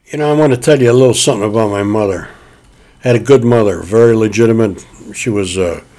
I want to tell you a little something about my mother. I had a good mother, very legitimate. She was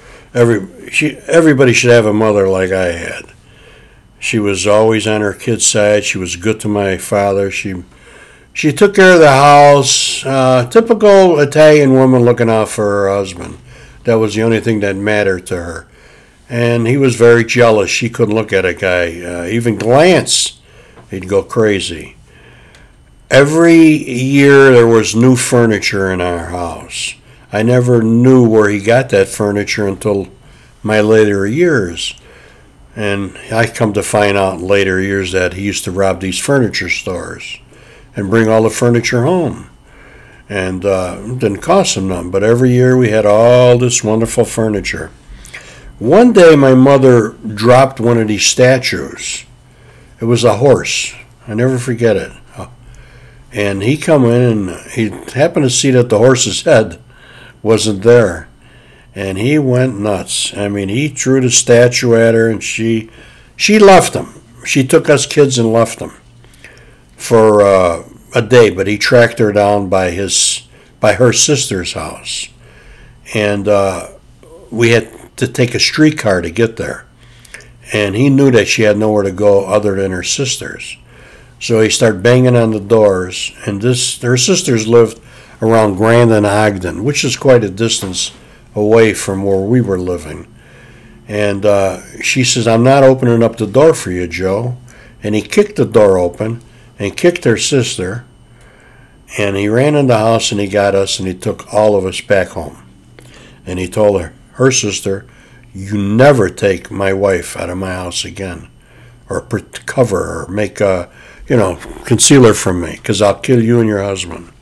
everybody should have a mother like I had. She was always on her kid's side. She was good to my father. She took care of the house. Typical Italian woman looking out for her husband. That was the only thing that mattered to her. And he was very jealous. She couldn't look at a guy, even glance. He'd go crazy. Every year there was new furniture in our house. I never knew where he got that furniture until my later years. And I come to find out in later years that he used to rob these furniture stores and bring all the furniture home. And it didn't cost him nothing, but every year we had all this wonderful furniture. One day my mother dropped one of these statues. It was a horse. I never forget it. And he come in and he happened to see that the horse's head wasn't there. And he went nuts. I mean, he threw the statue at her and she left him. She took us kids and left him for a day, but he tracked her down by her sister's house. And we had to take a streetcar to get there. And he knew that she had nowhere to go other than her sister's. So he started banging on the doors, and her sisters lived around Grand and Ogden, which is quite a distance away from where we were living. And she says, "I'm not opening up the door for you, Joe." And he kicked the door open and kicked her sister, and he ran in the house and he got us and he took all of us back home. And he told her sister, "You never take my wife out of my house again, or cover her, make conceal her from me, because I'll kill you and your husband."